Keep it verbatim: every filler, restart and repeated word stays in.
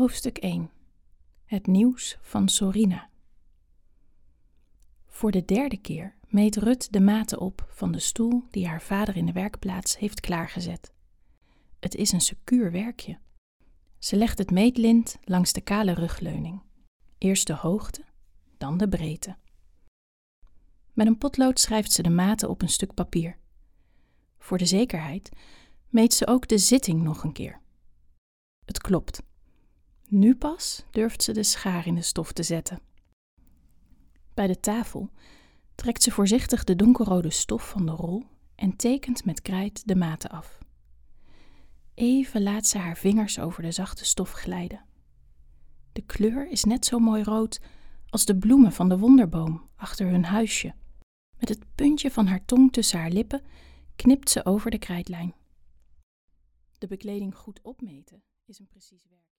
Hoofdstuk één. Het nieuws van Sorina. Voor de derde keer meet Rut de maten op van de stoel die haar vader in de werkplaats heeft klaargezet. Het is een secuur werkje. Ze legt het meetlint langs de kale rugleuning. Eerst de hoogte, dan de breedte. Met een potlood schrijft ze de maten op een stuk papier. Voor de zekerheid meet ze ook de zitting nog een keer. Het klopt. Nu pas durft ze de schaar in de stof te zetten. Bij de tafel trekt ze voorzichtig de donkerrode stof van de rol en tekent met krijt de maten af. Even laat ze haar vingers over de zachte stof glijden. De kleur is net zo mooi rood als de bloemen van de wonderboom achter hun huisje. Met het puntje van haar tong tussen haar lippen knipt ze over de krijtlijn. De bekleding goed opmeten is een precies werk.